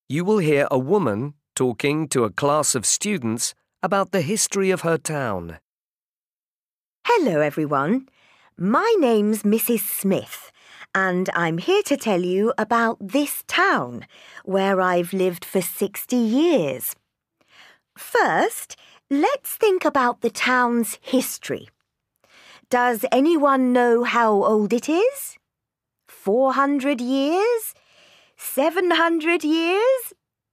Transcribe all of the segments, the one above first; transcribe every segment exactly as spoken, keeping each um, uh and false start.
You will hear a woman talking to a class of students about the history of her town. Hello, everyone. My name's Missus Smith, and I'm here to tell you about this town, where I've lived for sixty years. First, let's think about the town's history. Does anyone know how old it is? Four hundred years? Seven hundred years?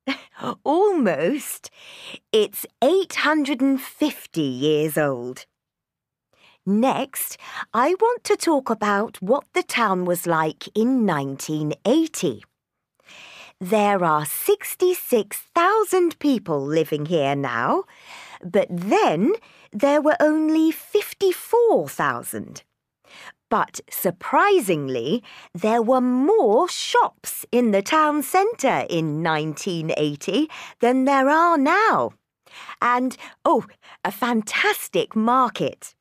Almost. It's eight hundred fifty years old. Next, I want to talk about what the town was like in nineteen eighty. There are sixty-six thousand people living here now, but then there were only fifty-four thousand. But surprisingly, there were more shops in the town centre in nineteen eighty than there are now. And, oh, a fantastic market.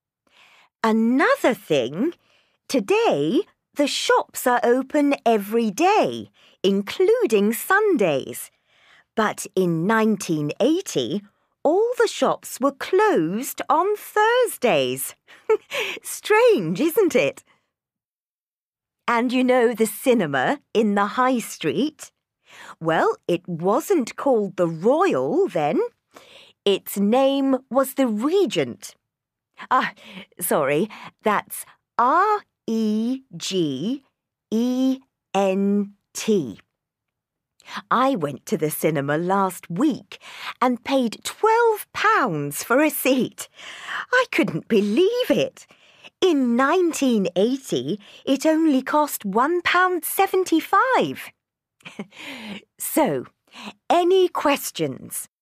Another thing, today the shops are open every day, including Sundays. But in nineteen eighty, all the shops were closed on Thursdays. Strange, isn't it? And you know the cinema in the High Street? Well, it wasn't called the Royal then. Its name was the Regent. Ah, sorry, that's R E G E N T. I went to the cinema last week and paid twelve pounds for a seat. I couldn't believe it. In nineteen eighty, it only cost one pound seventy-five. So, any questions?